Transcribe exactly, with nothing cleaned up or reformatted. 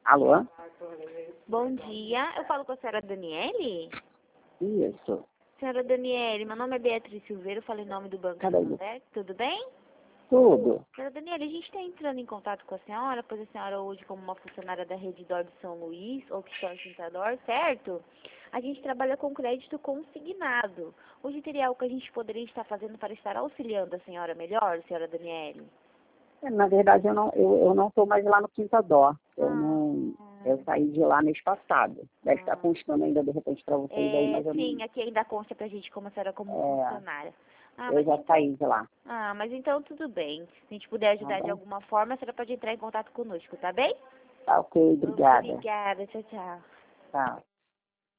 Alô? Bom dia, eu falo com a senhora Daniele? Isso. Senhora Daniele, meu nome é Beatriz Silveira, eu falo em nome do Banco Cadê? Santander, tudo bem? Tudo. Senhora Daniele, a gente está entrando em contato com a senhora, pois a senhora hoje como uma funcionária da Rede Dor de São Luís, ou que está em Santador, certo? A gente trabalha com crédito consignado. Hoje teria algo que a gente poderia estar fazendo para estar auxiliando a senhora melhor, senhora Daniele? É, Na verdade, eu não eu, eu não estou mais lá no Quinta Dó. Eu Ah, não. Eu saí de lá mês passado. Deve estar constando ainda de repente para vocês aí, é, mas eu sim, não. aqui ainda consta pra gente como a senhora como É, funcionária. Ah, eu mas já então, saí de lá. ah, mas então tudo bem. Se a gente puder Tá ajudar de bom? alguma forma, a senhora pode entrar em contato conosco, tá bem? Tá ok, obrigada. Obrigada, tchau, tchau. Tá.